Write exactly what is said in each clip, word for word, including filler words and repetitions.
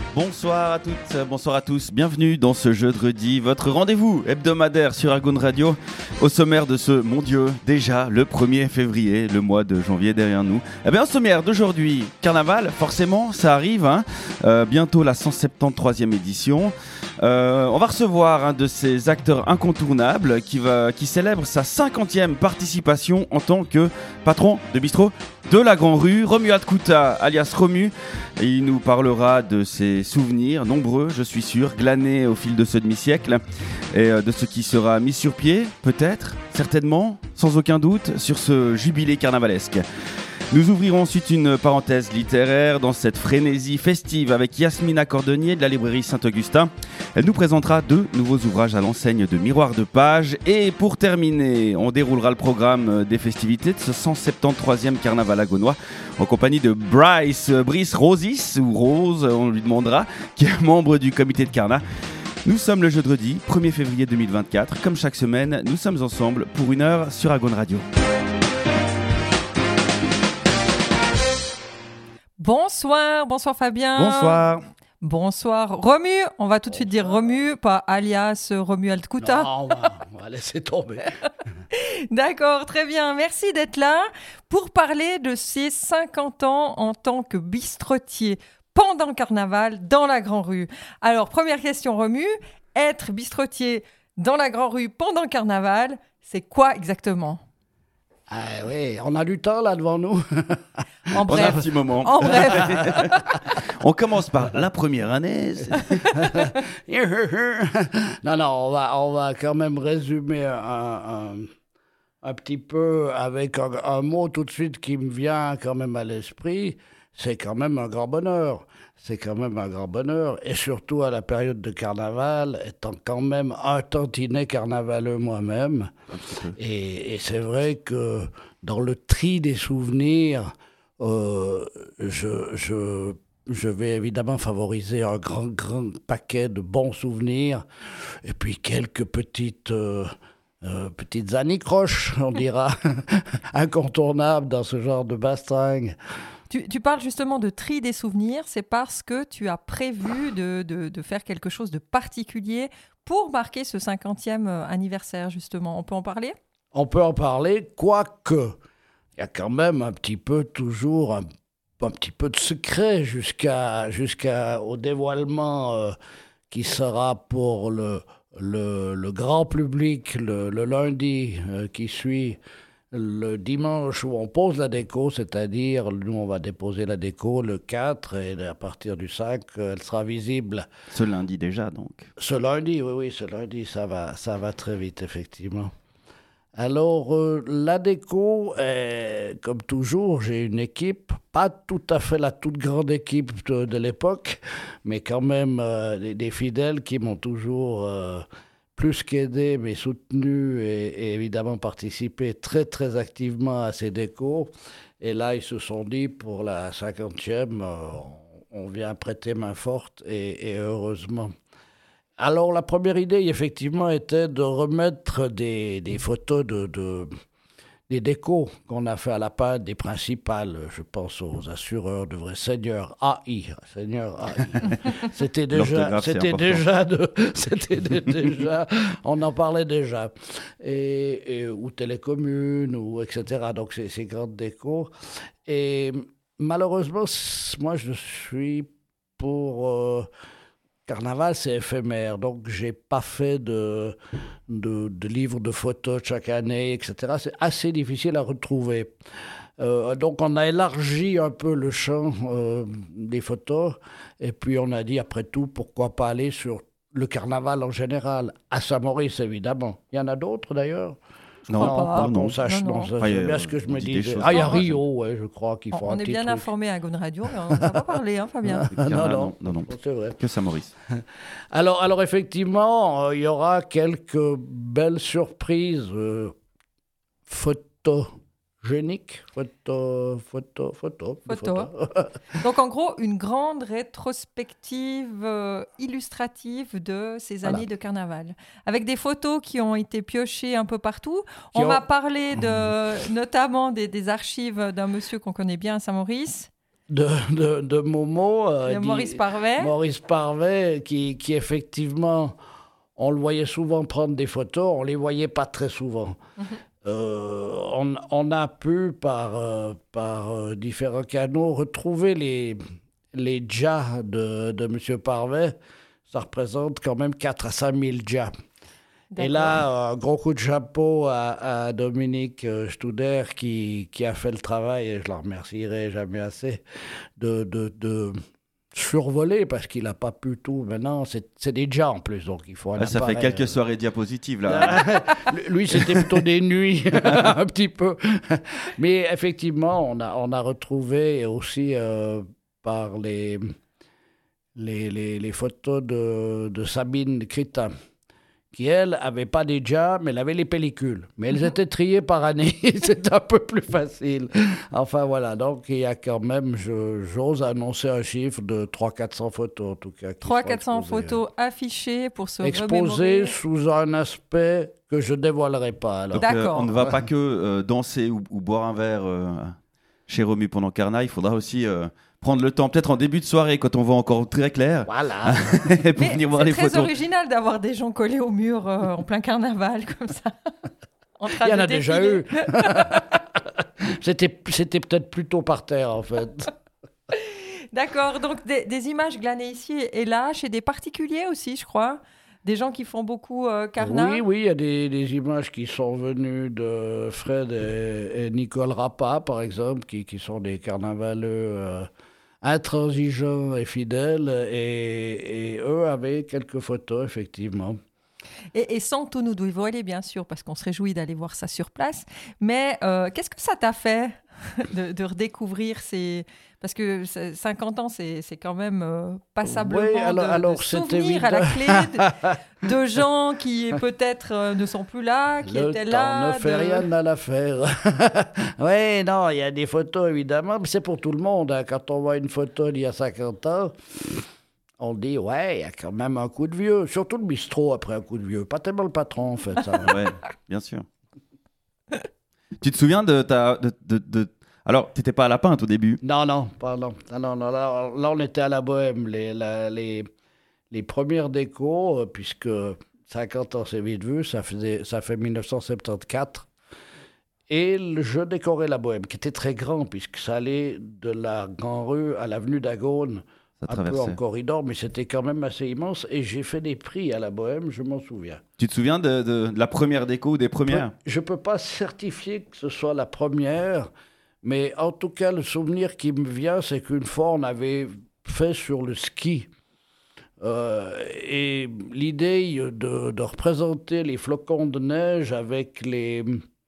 Bonsoir à toutes, bonsoir à tous, bienvenue dans ce Jeudi, votre rendez-vous hebdomadaire sur Argon Radio. Au sommaire de ce, mon Dieu, déjà le premier février, le mois de janvier derrière nous. Eh bien, au sommaire d'aujourd'hui, carnaval, forcément, ça arrive, hein, euh, bientôt la cent soixante-treizième édition. Euh, on va recevoir un de ces acteurs incontournables qui, va, qui célèbre sa cinquantième participation en tant que patron de bistrot de la Grand Rue, Romuald Kouta, alias Romu. Et il nous parlera de ses souvenirs, nombreux, je suis sûr, glanés au fil de ce demi-siècle, et de ce qui sera mis sur pied, peut-être, certainement, sans aucun doute, sur ce jubilé carnavalesque. Nous ouvrirons ensuite une parenthèse littéraire dans cette frénésie festive avec Yasmina Cordonnier de la librairie Saint-Augustin. Elle nous présentera deux nouveaux ouvrages à l'enseigne de Miroir de Page. Et pour terminer, on déroulera le programme des festivités de ce cent soixante-treizième carnaval agonois en compagnie de Bryce, Brice Rosis, ou Rose, on lui demandera, qui est membre du comité de Carna. Nous sommes le jeudi premier février deux mille vingt-quatre. Comme chaque semaine, nous sommes ensemble pour une heure sur Argon Radio. Bonsoir, bonsoir Fabien. Bonsoir. Bonsoir Romu, on va tout de suite dire Romu, pas alias Romuald Kouta. Non, on va, on va laisser tomber. D'accord, très bien, merci d'être là pour parler de ses cinquante ans en tant que bistrotier pendant le carnaval dans la Grand Rue. Alors, première question Romu, être bistrotier dans la Grand Rue pendant le carnaval, c'est quoi exactement ? Ah oui, on a du temps là devant nous. En bref. On a un petit moment. En bref. On commence par la première année. non, non, on va, on va quand même résumer un, un, un petit peu avec un, un mot tout de suite qui me vient quand même à l'esprit. C'est quand même un grand bonheur. C'est quand même un grand bonheur. Et surtout à la période de carnaval, étant quand même un tantinet carnavaleux moi-même. Et, et c'est vrai que dans le tri des souvenirs, euh, je, je, je vais évidemment favoriser un grand, grand paquet de bons souvenirs. Et puis quelques petites... Euh, Euh, petites anicroches, on dira, incontournables dans ce genre de bastringue. Tu, tu parles justement de tri des souvenirs, c'est parce que tu as prévu de, de, de faire quelque chose de particulier pour marquer ce cinquantième anniversaire, justement. On peut en parler ? On peut en parler, quoique il y a quand même un petit peu toujours un, un petit peu de secret jusqu'à, jusqu'à au dévoilement euh, qui sera pour le... Le, le grand public, le, le lundi euh, qui suit le dimanche où on pose la déco, c'est-à-dire, nous, on va déposer la déco le quatre et à partir du cinq, elle sera visible. Ce lundi déjà, donc. Ce lundi, oui, oui, ce lundi, ça va, ça va très vite, effectivement. Alors, euh, la déco, est, comme toujours, j'ai une équipe, pas tout à fait la toute grande équipe de, de l'époque, mais quand même euh, des, des fidèles qui m'ont toujours euh, plus qu'aidé, mais soutenu et, et évidemment participé très très activement à ces décos. Et là, ils se sont dit, pour la cinquantième, euh, on vient prêter main forte et, et heureusement. Alors, la première idée, effectivement, était de remettre des, des photos de, de, des décos qu'on a fait à la pâte, des principales. Je pense aux assureurs de vrais seigneurs A I. Seigneur A I. C'était déjà, c'était déjà, de, c'était de, déjà, on en parlait déjà. Et, et, ou télécommunes, ou et cetera. Donc, c'est ces grandes décos. Et malheureusement, moi, je suis pour... Euh, Carnaval, c'est éphémère, donc je n'ai pas fait de, de, de livres de photos chaque année, et cetera. C'est assez difficile à retrouver. Euh, donc on a élargi un peu le champ euh, des photos, et puis on a dit, après tout, pourquoi pas aller sur le carnaval en général, à Saint-Maurice évidemment. Il y en a d'autres d'ailleurs. Non, non, pas qu'on sache. Non, non. Ah, c'est bien ce que je me dis. Choses, ah, il y a Rio, ouais, je crois qu'il faut on un On est petit bien truc. informé à Gone Radio, mais on n'a pas parlé, hein, Fabien. non, non, non, non, non, c'est vrai. Que Saint-Maurice. alors, alors, effectivement, euh, il y aura quelques belles surprises euh, photogéniques. Photo, photo, photo. Photo. Donc, en gros, une grande rétrospective euh, illustrative de ces Voilà. années de carnaval. Avec des photos qui ont été piochées un peu partout. Qui On ont- va parler de, notamment des, des archives d'un monsieur qu'on connaît bien à Saint-Maurice. de, de, de Momo. Euh, de dit, Maurice Parvet. Maurice Parvet, qui, qui effectivement, on le voyait souvent prendre des photos, on ne les voyait pas très souvent. Mm-hmm. Euh, on, on a pu, par, euh, par euh, différents canaux, retrouver les, les djas de, de M. Parvet. Ça représente quand même quatre à cinq mille djas. D'accord. Et là, un gros coup de chapeau à, à Dominique Studer qui, qui a fait le travail, et je le remercierai jamais assez, de, de, de survoler parce qu'il n'a pas pu tout. Maintenant, c'est, c'est des djas en plus, donc il faut un ah, ça appareil. fait quelques soirées diapositives, là. Lui, c'était plutôt des nuits, un petit peu. Mais effectivement, on a, on a retrouvé aussi euh, par les, les, les, les photos de, de Sabine Critin, qui, elle, n'avait pas des djas, mais elle avait les pellicules. Mais elles étaient triées par année, c'est un peu plus facile. Enfin, voilà, donc il y a quand même, je, j'ose annoncer un chiffre de trois cents à quatre cents photos, en tout cas. trois cents à quatre cents photos affichées pour se exposées remémorer. Sous un aspect que je ne dévoilerai pas. Alors. Donc, euh, on ne va pas que euh, danser ou, ou boire un verre euh, chez Romu pendant Carnat, il faudra aussi... Euh, prendre le temps, peut-être en début de soirée, quand on voit encore très clair. Voilà. Pour venir voir les photos. C'est très original d'avoir des gens collés au mur euh, en plein carnaval, comme ça. En train Il y en de a défiler. déjà eu. c'était, c'était peut-être plutôt par terre, en fait. D'accord. Donc, des, des images glanées ici et là, chez des particuliers aussi, je crois. Des gens qui font beaucoup euh, Carnat. Oui, oui, il y a des, des images qui sont venues de Fred et, et Nicole Rappa, par exemple, qui, qui sont des carnavaleux... Euh, intransigeants et fidèles, et, et eux avaient quelques photos, effectivement. Et, et sans tout nous dévoiler, bien sûr, parce qu'on se réjouit d'aller voir ça sur place. Mais euh, qu'est-ce que ça t'a fait de, de redécouvrir ces... Parce que cinquante ans, c'est, c'est quand même euh, passablement oui, alors, de, alors, de souvenirs à la clé de, de gens qui peut-être euh, ne sont plus là, qui Le étaient temps là. ne fait de... rien à l'affaire. Oui, non, il y a des photos, évidemment, mais c'est pour tout le monde. Hein. Quand on voit une photo d'il y a cinquante ans, on dit, ouais, il y a quand même un coup de vieux. Surtout le bistrot après un coup de vieux. Pas tellement le patron, en fait. Ça. Oui, bien sûr. Tu te souviens de ta... De, de, de... Alors, tu n'étais pas à la Pinte au début? Non, non, pardon. Non, non, non, là, là, on était à la Bohème. Les, la, les, les premières décos, puisque cinquante ans, c'est vite vu, ça, faisait, ça fait dix-neuf cent soixante-quatorze. Et le, je décorais la Bohème, qui était très grand, puisque ça allait de la Grande Rue à l'avenue d'Agone, un peu en corridor, mais c'était quand même assez immense. Et j'ai fait des prix à la Bohème, je m'en souviens. Tu te souviens de, de, de la première déco ou des premières? Je ne peux pas certifier que ce soit la première, mais en tout cas, le souvenir qui me vient, c'est qu'une fois, on avait fait sur le ski. Euh, et l'idée de, de représenter les flocons de neige avec les,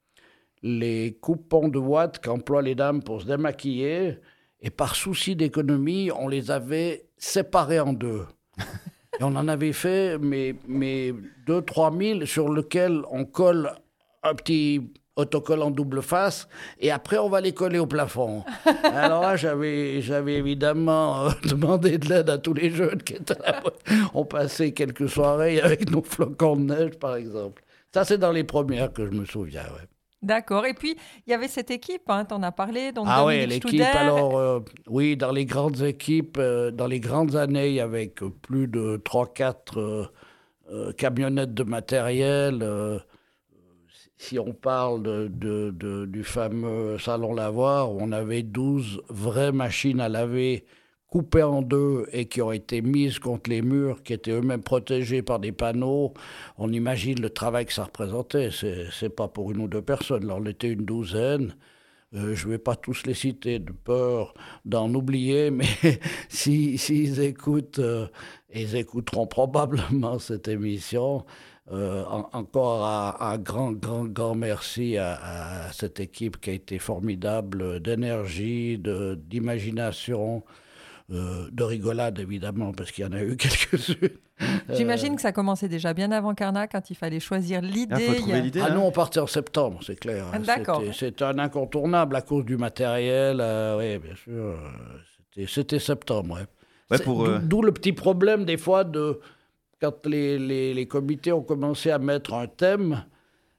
les coupons de ouate qu'emploient les dames pour se démaquiller, et par souci d'économie, on les avait séparés en deux. Et on en avait fait mais, mais deux trois mille sur lequel on colle un petit autocollant double face, et après on va les coller au plafond. Alors là, j'avais, j'avais évidemment euh, demandé de l'aide à tous les jeunes qui étaient là. On passait quelques soirées avec nos flocons de neige, par exemple. Ça, c'est dans les premières que je me souviens, ouais. D'accord. Et puis, il y avait cette équipe, hein, tu en as parlé. Donc ah oui, l'équipe, Studer. alors, euh, oui, dans les grandes équipes, euh, dans les grandes années, il y avait plus de trois quatre euh, euh, camionnettes de matériel. Euh, si on parle de, de, de, du fameux salon lavoir, on avait douze vraies machines à laver coupées en deux et qui ont été mises contre les murs, qui étaient eux-mêmes protégés par des panneaux. On imagine le travail que ça représentait. C'est, c'est pas pour une ou deux personnes. Là, on était une douzaine. Euh, je ne vais pas tous les citer de peur d'en oublier, mais s'ils si, si écoutent, euh, ils écouteront probablement cette émission. Euh, en, encore un grand, grand, grand merci à, à cette équipe qui a été formidable d'énergie, de, d'imagination, euh, de rigolade évidemment, parce qu'il y en a eu quelques-unes. J'imagine euh... que ça commençait déjà bien avant Carnat, quand il fallait choisir l'idée. Ah, faut trouver l'idée, ah hein. non, on partait en septembre, c'est clair. Ah, d'accord. C'était, c'était un incontournable à cause du matériel. Euh, oui, bien sûr. C'était, c'était septembre, ouais. Ouais, pour, euh... D'où le petit problème des fois de... Quand les, les, les comités ont commencé à mettre un thème,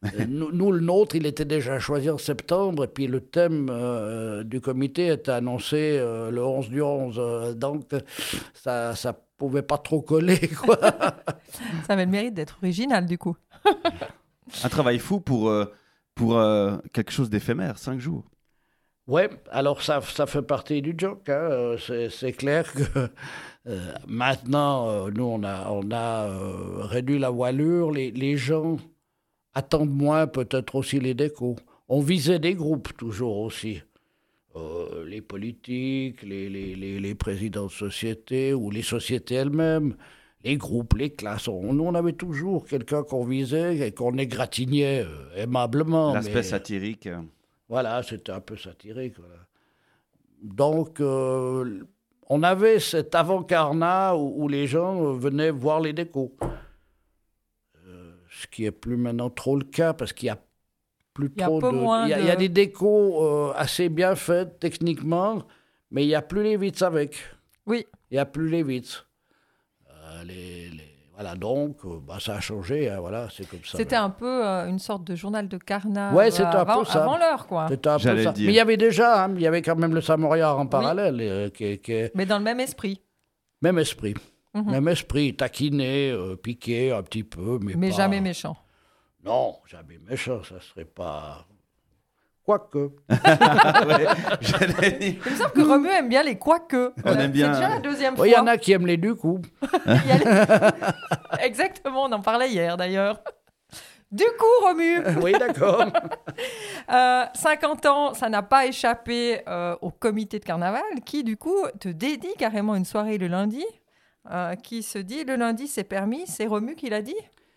nous, nous, le nôtre, il était déjà choisi en septembre, et puis le thème euh, du comité était annoncé euh, le onze du onze. Euh, donc, ça ça pouvait pas trop coller, quoi. Ça avait le mérite d'être original, du coup. Un travail fou pour, euh, pour euh, quelque chose d'éphémère, cinq jours. Ouais, alors ça, ça fait partie du joke. Hein. C'est, c'est clair que euh, maintenant, euh, nous, on a, on a euh, réduit la voilure. Les, les gens attendent moins peut-être aussi les décos. On visait des groupes toujours aussi. Euh, les politiques, les, les, les, les présidents de sociétés ou les sociétés elles-mêmes, les groupes, les classes. On, nous, on avait toujours quelqu'un qu'on visait et qu'on égratignait euh, aimablement. L'aspect mais... satirique. Voilà, c'était un peu satirique. Voilà. Donc, euh, on avait cet avant-carnat où, où les gens venaient voir les décos. Euh, ce qui est plus maintenant trop le cas parce qu'il y a plus Il y a trop peu de... moins Il y a, de- il y a des décos euh, assez bien faites techniquement, mais il n'y a plus les vitres avec. Oui. Il n'y a plus les vitres. Euh, les, les- Voilà, donc, euh, bah, ça a changé, hein, voilà, c'est comme ça. C'était un peu euh, une sorte de journal de carnat Ouais, euh, c'était un avant, peu ça. avant l'heure, quoi. C'était un peu J'allais ça. le dire. Mais il y avait déjà, hein, il y avait quand même le Samoyard en parallèle, euh, qui, qui, Mais dans le même esprit. même esprit. Mhm. Même esprit, taquiné, euh, piqué un petit peu, mais, Mais pas- jamais méchant. Non, jamais méchant, ça serait pas... Quoique. Ouais, j'allais dire. Il me semble que Romu aime bien les quoique. On aime bien, C'est déjà la euh, deuxième Il fois. y en a qui aiment les du coup. Il y a les- Exactement, on en parlait hier d'ailleurs. Du coup, Romu, Oui, d'accord. euh, cinquante ans, ça n'a pas échappé euh, au comité de carnaval qui, du coup, te dédie carrément une soirée le lundi, euh, qui se dit le lundi c'est permis, c'est Romu qui l'a dit.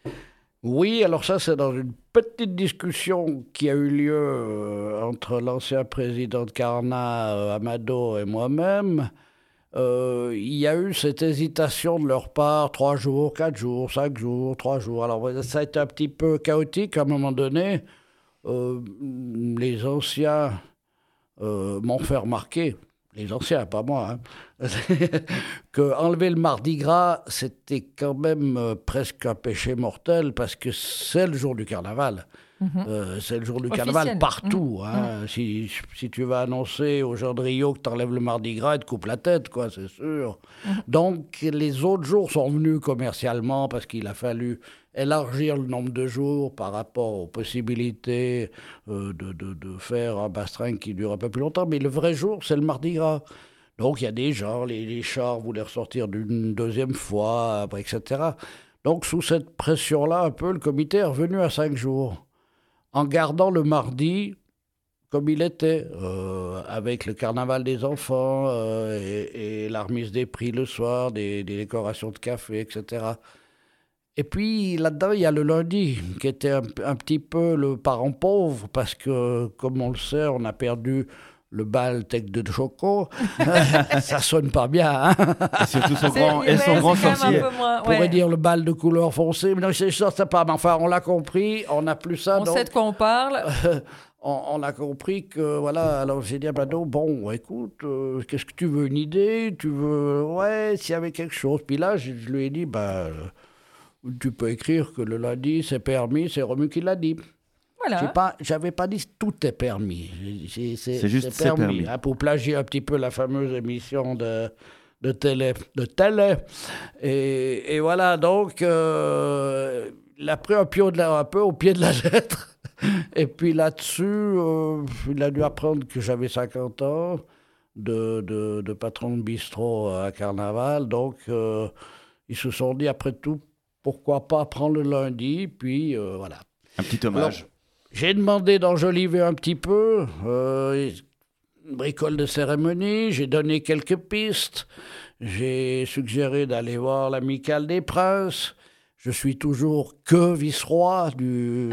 Oui, alors ça, c'est dans une petite discussion qui a eu lieu euh, entre l'ancien président de Carnat, euh, Amado, et moi-même. Euh, il y a eu cette hésitation de leur part, trois jours, quatre jours, cinq jours, trois jours. Alors ça a été un petit peu chaotique à un moment donné. Euh, les anciens euh, m'ont fait remarquer, les anciens, pas moi, hein, que enlever le Mardi Gras, c'était quand même euh, presque un péché mortel parce que c'est le jour du carnaval. Euh, c'est le jour du Officiel. carnaval partout. Mmh. Hein. Si, si tu vas annoncer au jour de Rio que tu enlèves le Mardi Gras, ils te coupent la tête, quoi, c'est sûr. Mmh. Donc, les autres jours sont venus commercialement parce qu'il a fallu élargir le nombre de jours par rapport aux possibilités euh, de, de, de faire un bastringue qui dure un peu plus longtemps. Mais le vrai jour, c'est le Mardi Gras. Donc, il y a des gens, les, les chars voulaient ressortir d'une deuxième fois, après, et cetera. Donc, sous cette pression-là, un peu, le comité est revenu à cinq jours, en gardant le mardi comme il était, euh, avec le carnaval des enfants euh, et, et la remise des prix le soir, des, des décorations de café, et cetera. Et puis, là-dedans, il y a le lundi, qui était un, un petit peu le parent pauvre, parce que, comme on le sait, on a perdu le bal tech de Choco. Ça sonne pas bien, hein. Et surtout son C'est- grand, et ouais, son c'est grand quand même un sorcier. peu moins- On pourrait ouais. dire le bal de couleur foncée, mais non, c'est ça, c'est pas. Mais enfin, on l'a compris, on n'a plus ça. On donc... sait de quoi on parle. on, on a compris que, voilà, alors j'ai dit à Bado, bon, écoute, euh, qu'est-ce que tu veux, une idée? Tu veux, ouais, s'il y avait quelque chose. Puis là, je, je lui ai dit, ben, euh, tu peux écrire que le lundi, c'est permis, c'est Romu qui l'a dit. Voilà. J'ai pas, j'avais pas dit tout est permis. J'ai- C'est, C'est juste, c'est permis. hein, pour plagier un petit peu la fameuse émission de, de télé. De télé. Et, et voilà, donc, euh, il a pris un, pied de la, un peu au pied de la lettre. Et puis là-dessus, euh, il a dû apprendre que j'avais cinquante ans de, de, de patron de bistrot à Carnaval. Donc, euh, ils se sont dit, après tout, pourquoi pas prendre le lundi. Puis, euh, voilà. Un petit hommage. Alors, j'ai demandé d'enjoliver un petit peu, euh, une bricole de cérémonie, j'ai donné quelques pistes, j'ai suggéré d'aller voir l'Amicale des Princes. Je suis toujours que vice-roi du...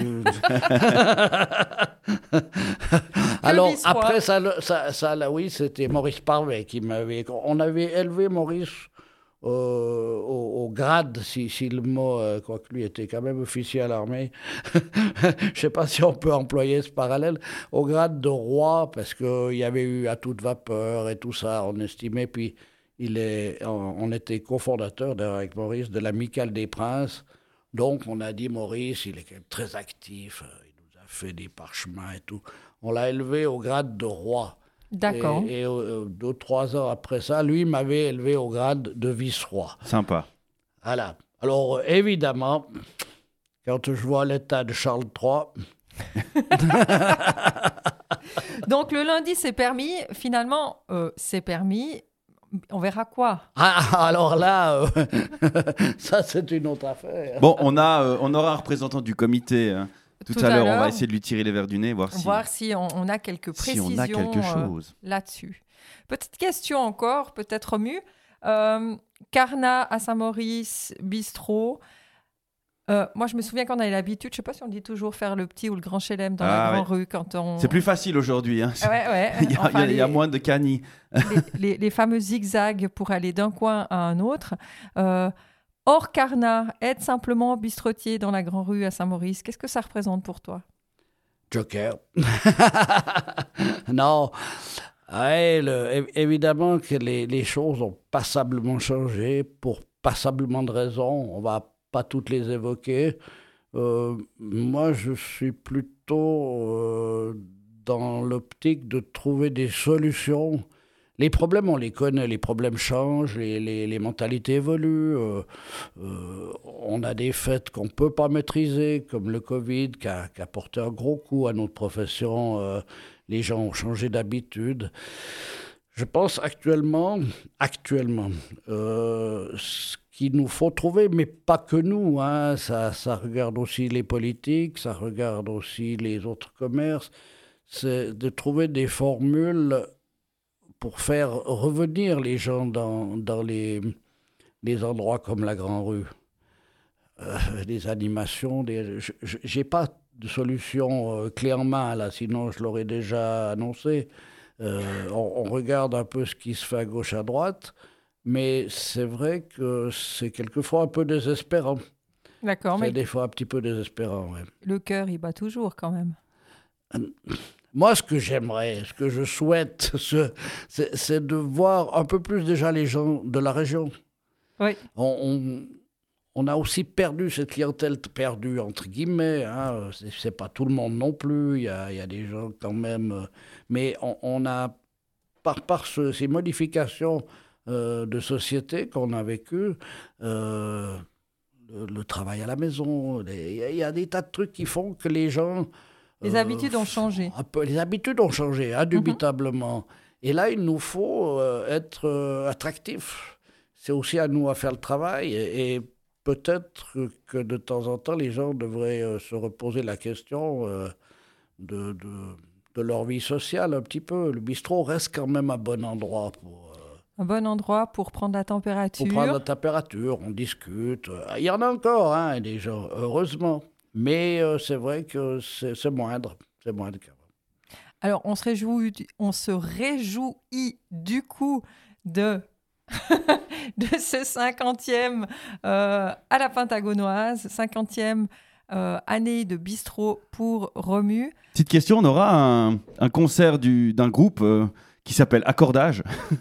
Alors, vice-roi. après, ça, le- ça, ça, là, oui, c'était Maurice Parvet qui m'avait... On avait élevé Maurice euh, au, au grade, si, si le mot, euh, quoique lui était quand même officier à l'armée, je ne sais pas si on peut employer ce parallèle, au grade de roi, parce qu'il y avait eu à toute vapeur et tout ça, on estimait, puis il est, on, on était cofondateur d'ailleurs avec Maurice de l'Amicale des Princes, donc on a dit Maurice, il est quand même très actif, euh, fait des parchemins et tout. On l'a élevé au grade de roi. D'accord. Et, et euh, deux, trois ans après ça, lui m'avait élevé au grade de vice-roi. Sympa. Voilà. Alors, euh, évidemment, quand je vois l'état de Charles trois... Donc, le lundi, c'est permis. Finalement, euh, c'est permis. On verra quoi. Ah, alors là, euh, ça, c'est une autre affaire. Bon, on, a, euh, on aura un représentant du comité hein. tout, Tout à, à l'heure. l'heure. On va essayer de lui tirer les verres du nez, voir si, Voir si on, on a quelques si précisions on a quelque chose. euh, là-dessus. Petite question encore, peut-être Romu. Euh, Carnat à Saint-Maurice, bistrot. Euh, moi, je me souviens qu'on avait l'habitude, je ne sais pas si on dit toujours faire le petit ou le grand chelem dans Ah, la grande ouais. rue quand on... C'est plus facile aujourd'hui. Hein. Ah ouais, ouais. il, y a, Enfin, il, y a, les, il y a moins de canis. les, les, les fameux zigzags pour aller d'un coin à un autre. Euh, hors Carnat, être simplement bistrotier dans la grande rue à Saint-Maurice, qu'est-ce que ça représente pour toi? Joker. Non. Ouais, le, évidemment que les, les choses ont passablement changé pour passablement de raisons. On va pas toutes les évoquer. Euh, moi, je suis plutôt euh, dans l'optique de trouver des solutions. Les problèmes, on les connaît, les problèmes changent, les, les, les mentalités évoluent. Euh, euh, on a des faits qu'on ne peut pas maîtriser, comme le Covid, qui a, qui a porté un gros coup à notre profession. Euh, les gens ont changé d'habitude. Je pense actuellement, actuellement, euh, ce qu'il nous faut trouver, mais pas que nous, hein, ça, ça regarde aussi les politiques, ça regarde aussi les autres commerces, c'est de trouver des formules pour faire revenir les gens dans, dans les, les endroits comme la Grande Rue. Euh, des animations, des, je n'ai pas de solution euh, clé en main, là, sinon je l'aurais déjà annoncé. Euh, on, on regarde un peu ce qui se fait à gauche, à droite, mais c'est vrai que c'est quelquefois un peu désespérant. D'accord, c'est mais des fois un petit peu désespérant, ouais. le cœur, il bat toujours quand même. Moi, ce que j'aimerais, ce que je souhaite, c'est, c'est de voir un peu plus déjà les gens de la région. Oui. On, on, on a aussi perdu cette clientèle perdue, entre guillemets. Hein. C'est, c'est pas tout le monde non plus. Il y a, il y a des gens quand même. Mais on, on a, par, par ce, ces modifications euh, de société qu'on a vécues, euh, le, le travail à la maison, les, il y a des tas de trucs qui font que les gens... Les euh, habitudes ont changé. Un peu, les habitudes ont changé, indubitablement. Mm-hmm. Et là, il nous faut euh, être euh, attractifs. C'est aussi à nous à faire le travail. Et, et peut-être que de temps en temps, les gens devraient euh, se reposer la question euh, de, de, de leur vie sociale un petit peu. Le bistrot reste quand même un bon endroit pour... Euh, un bon endroit pour prendre la température. Pour prendre la température, on discute. Il y en a encore, hein, des gens, heureusement. Mais euh, c'est vrai que c'est, c'est moindre. C'est moindre qu'avant. Alors, on se réjouit, on se réjouit du coup de, de ce cinquantième euh, à la Pentagonoise, cinquantième euh, année de bistrot pour Romu. Petite question, on aura un, un concert du, d'un groupe euh, qui s'appelle Accordage.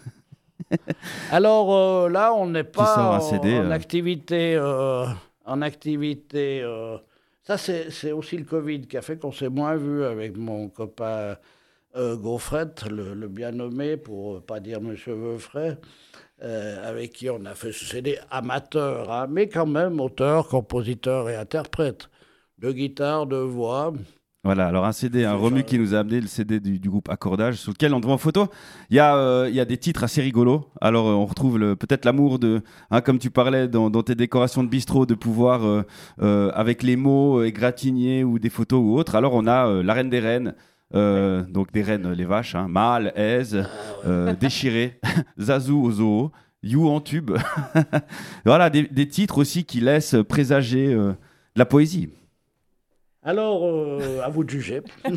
Alors euh, là, on n'est pas C D, en, en euh... activité... Euh, en activité euh, ça, c'est, c'est aussi le Covid qui a fait qu'on s'est moins vu avec mon copain euh, Gaufrette, le, le bien nommé, pour ne pas dire Monsieur Veufray, euh, avec qui on a fait ce C D amateur, hein, mais quand même auteur, compositeur et interprète, de guitare, de voix. Voilà, alors un C D, un Romu qui nous a amené le C D du, du groupe Accordage, sur lequel on te voit en photo. Il y a, euh, il y a des titres assez rigolos. Alors, euh, on retrouve le, peut-être l'amour de, hein, comme tu parlais dans, dans tes décorations de bistrot, de pouvoir, euh, euh, avec les mots, euh, égratigner ou des photos ou autres. Alors, on a euh, la reine des reines, euh, donc des reines, les vaches, hein, Mâle, Aise, euh, Déchiré, Zazou au zoo, You en tube. Voilà, des, des titres aussi qui laissent présager euh, de la poésie. Alors, euh, à vous de juger.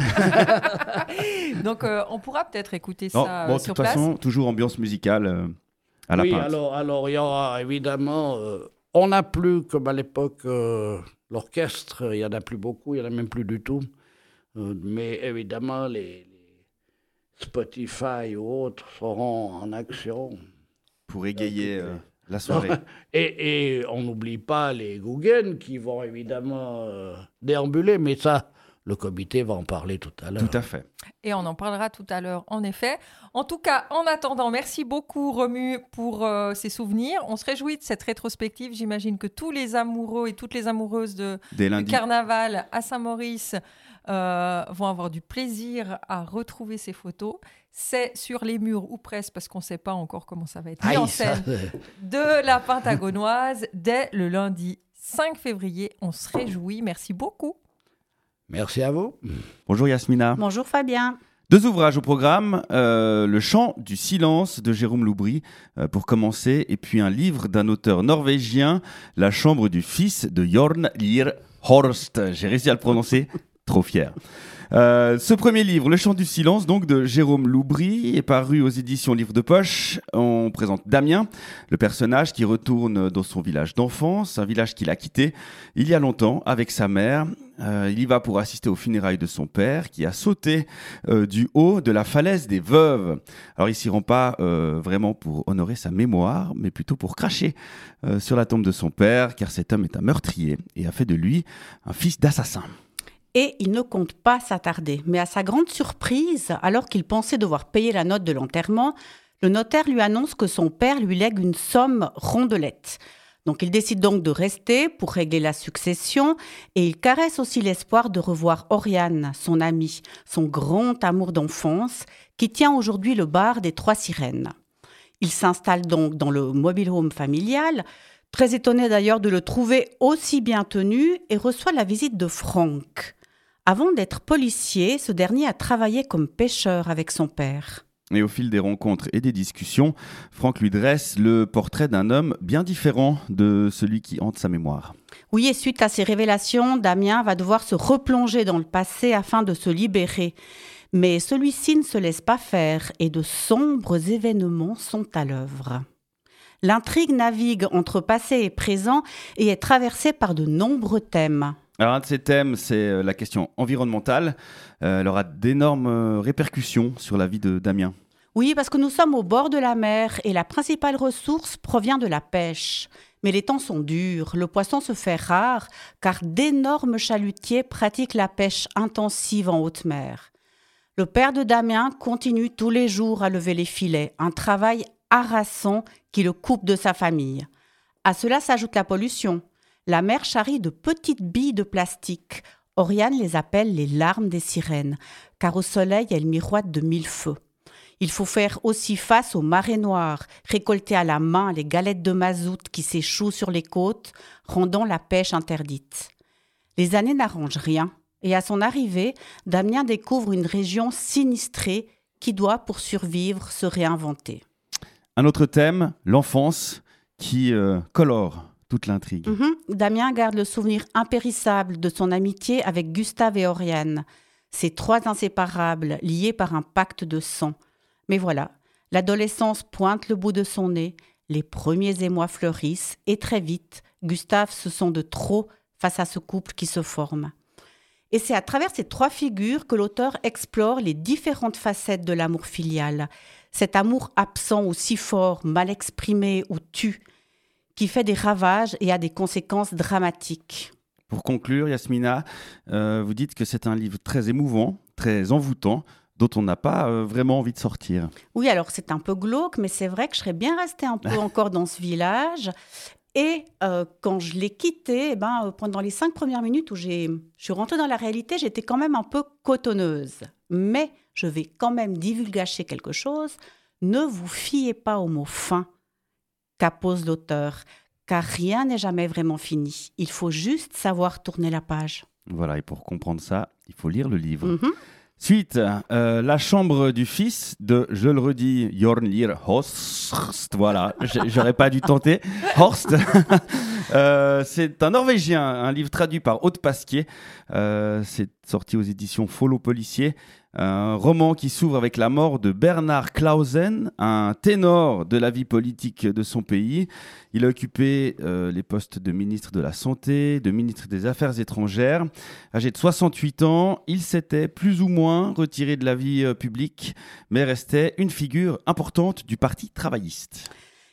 Donc, euh, on pourra peut-être écouter non, ça bon, euh, de sur toute place. façon, toujours ambiance musicale euh, à la oui, pinte. alors, alors il y aura évidemment... Euh, on n'a plus, comme à l'époque, euh, l'orchestre. Il n'y en a plus beaucoup, il n'y en a même plus du tout. Euh, mais évidemment, les, les Spotify ou autres seront en action. Pour égayer... Euh, la soirée. Et, et on n'oublie pas les Guggen qui vont évidemment euh, déambuler, mais ça, le comité va en parler tout à l'heure. Tout à fait. Et on en parlera tout à l'heure, en effet. En tout cas, en attendant, merci beaucoup, Romu, pour euh, ces souvenirs. On se réjouit de cette rétrospective. J'imagine que tous les amoureux et toutes les amoureuses de, du carnaval à Saint-Maurice euh, vont avoir du plaisir à retrouver ces photos. C'est sur les murs, ou presque, parce qu'on ne sait pas encore comment ça va être mis Aïe, en scène, ça... de la Pentagonoise dès le lundi cinq février. On se réjouit. Merci beaucoup. Merci à vous. Bonjour Yasmina. Bonjour Fabien. Deux ouvrages au programme, euh, Le chant du silence de Jérôme Loubry euh, pour commencer, et puis un livre d'un auteur norvégien, La chambre du fils de Jorn Lier Horst. J'ai réussi à le prononcer, trop fier. Euh, ce premier livre, Le chant du silence, donc de Jérôme Loubry, est paru aux éditions Livre de Poche. On présente Damien, le personnage qui retourne dans son village d'enfance, un village qu'il a quitté il y a longtemps avec sa mère. Euh, il y va pour assister aux funérailles de son père qui a sauté euh, du haut de la falaise des Veuves. Alors il s'y rend pas euh, vraiment pour honorer sa mémoire, mais plutôt pour cracher euh, sur la tombe de son père, car cet homme est un meurtrier et a fait de lui un fils d'assassin. Et il ne compte pas s'attarder. Mais à sa grande surprise, alors qu'il pensait devoir payer la note de l'enterrement, le notaire lui annonce que son père lui lègue une somme rondelette. Donc il décide donc de rester pour régler la succession et il caresse aussi l'espoir de revoir Oriane, son amie, son grand amour d'enfance, qui tient aujourd'hui le bar des Trois Sirènes. Il s'installe donc dans le mobile home familial, très étonné d'ailleurs de le trouver aussi bien tenu, et reçoit la visite de Franck. Avant d'être policier, ce dernier a travaillé comme pêcheur avec son père. Et au fil des rencontres et des discussions, Franck lui dresse le portrait d'un homme bien différent de celui qui hante sa mémoire. Oui, et suite à ces révélations, Damien va devoir se replonger dans le passé afin de se libérer. Mais celui-ci ne se laisse pas faire et de sombres événements sont à l'œuvre. L'intrigue navigue entre passé et présent et est traversée par de nombreux thèmes. Alors un de ces thèmes, c'est la question environnementale. Euh, elle aura d'énormes répercussions sur la vie de Damien. Oui, parce que nous sommes au bord de la mer et la principale ressource provient de la pêche. Mais les temps sont durs, le poisson se fait rare car d'énormes chalutiers pratiquent la pêche intensive en haute mer. Le père de Damien continue tous les jours à lever les filets, un travail harassant qui le coupe de sa famille. À cela s'ajoute la pollution. La mer charrie de petites billes de plastique. Oriane les appelle les larmes des sirènes, car au soleil, elles miroitent de mille feux. Il faut faire aussi face aux marées noires, récolter à la main les galettes de mazout qui s'échouent sur les côtes, rendant la pêche interdite. Les années n'arrangent rien, et à son arrivée, Damien découvre une région sinistrée qui doit, pour survivre, se réinventer. Un autre thème, l'enfance, qui euh, colore toute l'intrigue. Mmh. Damien garde le souvenir impérissable de son amitié avec Gustave et Oriane, ces trois inséparables liés par un pacte de sang. Mais voilà, l'adolescence pointe le bout de son nez, les premiers émois fleurissent et très vite, Gustave se sent de trop face à ce couple qui se forme. Et c'est à travers ces trois figures que l'auteur explore les différentes facettes de l'amour filial. Cet amour absent ou si fort, mal exprimé ou tu, qui fait des ravages et a des conséquences dramatiques. Pour conclure, Yasmina, euh, vous dites que c'est un livre très émouvant, très envoûtant, dont on n'a pas euh, vraiment envie de sortir. Oui, alors c'est un peu glauque, mais c'est vrai que je serais bien restée un peu encore dans ce village. Et euh, quand je l'ai quitté, eh ben, pendant les cinq premières minutes où j'ai, je suis rentrée dans la réalité, j'étais quand même un peu cotonneuse. Mais je vais quand même divulgacher quelque chose. Ne vous fiez pas aux mots fins qu'appose l'auteur, car rien n'est jamais vraiment fini. Il faut juste savoir tourner la page. Voilà, et pour comprendre ça, il faut lire le livre. Mm-hmm. Suite, euh, La chambre du fils de, je le redis, Jorn Lier Horst. Voilà, j'aurais pas dû tenter. Horst. euh, c'est un Norvégien, un livre traduit par Aude Pasquier. Euh, c'est sorti aux éditions Follow Policier. Un roman qui s'ouvre avec la mort de Bernard Clausen, un ténor de la vie politique de son pays. Il a occupé euh, les postes de ministre de la Santé, de ministre des Affaires étrangères. Âgé de soixante-huit ans, il s'était plus ou moins retiré de la vie euh, publique, mais restait une figure importante du Parti travailliste.